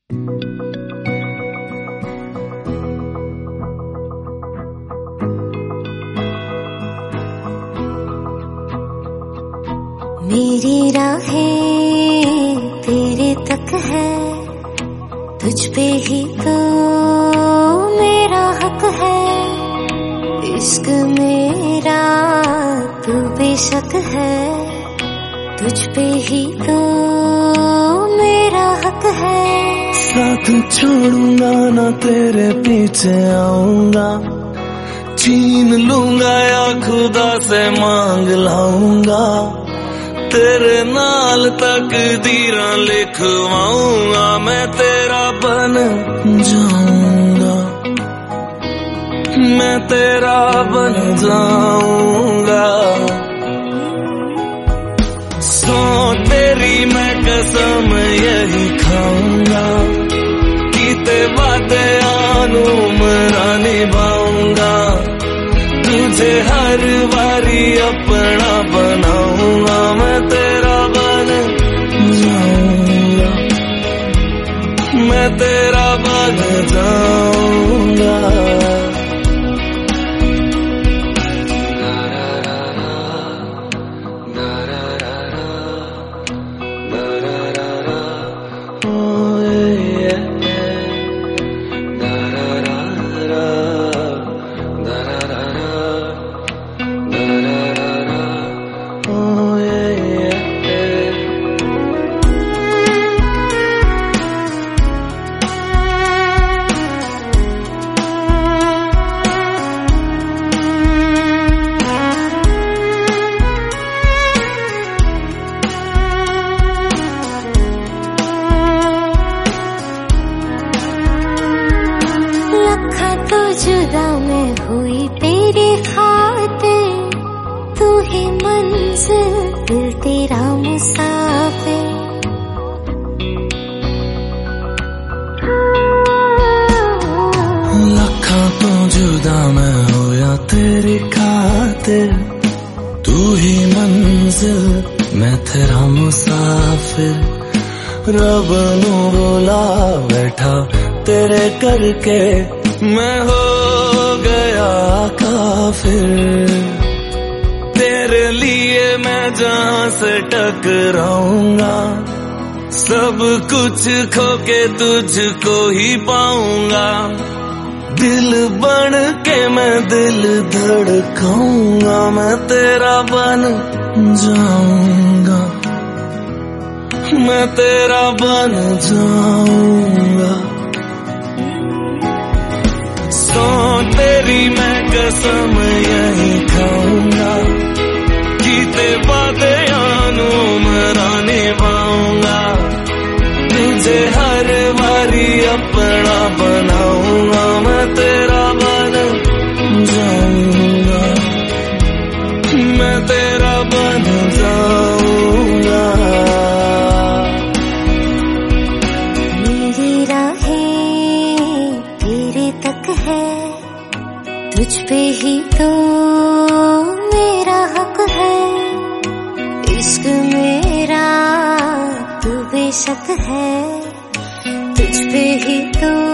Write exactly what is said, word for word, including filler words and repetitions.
मेरी राहें तेरे तक है, तुझ पे ही तो मेरा हक है। इश्क मेरा तू बेशक है, तुझ पे ही तो मेरा हक है। साथ छोड़ूंगा ना तेरे पीछे आऊंगा, छीन लूंगा या खुदा से मांग लाऊंगा। तेरे नाल तकदीरां लिखवाऊंगा, मैं तेरा बन जाऊंगा, मैं तेरा बन जाऊंगा। सौ तेरी मैं कसम यही खाऊंगा, कीते वादे आनू मरा निभाऊंगा। तुझे हर बारी अपना बनाऊंगा, मैं तेरा बन जाऊंगा, मैं तेरा बन जाऊंगा। जुदा मैं हुई तेरे खातिर, तू ही मंजिल दिल तेरा मुसाफिर। लखा तो जुदा मैं होया तेरी खातिर, तू ही मंजिल मैं तेरा मुसाफिर। रब नू बोला बैठा तेरे करके, मैं हो गया काफिर। तेरे लिए मैं जहां से टकराऊंगा, सब कुछ खो के तुझको ही पाऊंगा। दिल बन के मैं दिल धड़काऊंगा, मैं तेरा बन जाऊंगा, मैं तेरा बन जाऊंगा। सौ तेरी मैं कसम यही खाऊंगा, कीते वादे आनू मरा निभाऊंगा। तुझे हर बारी अपना बनाऊंगा, मैं तेरा बन जाऊंगा, मैं तेरा बन जाऊंगा। मेरी राहें तेरे तक है, तुझ पे ही तो मेरा हक है। इश्क मेरा तू बेशक है, तुझ पे ही तो